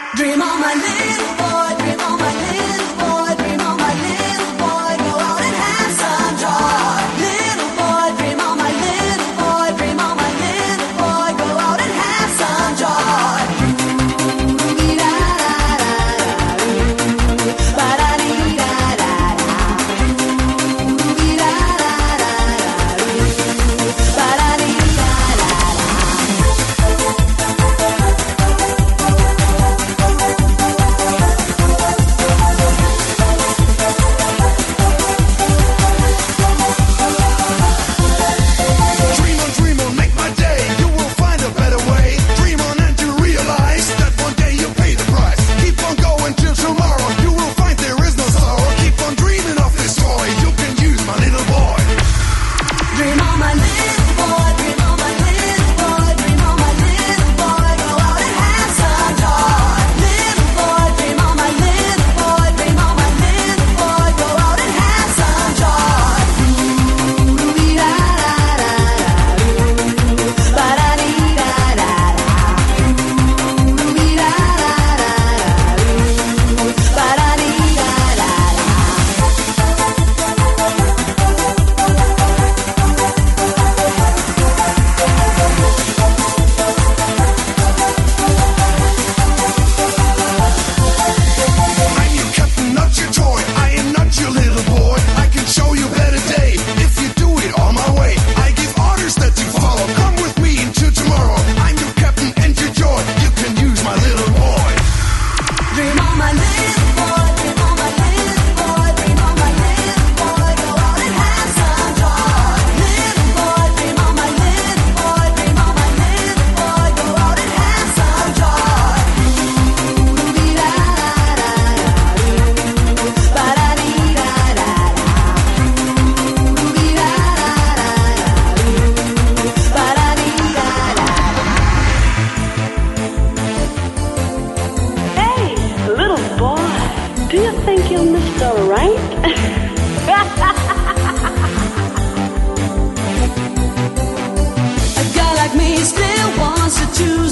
Dream on my little boy, dream on my little boy, dream on my little boy, go out and have some joy. Little boy, dream on my little boy, dream on my little boy, go out and have some joy. A girl like me still wants to choose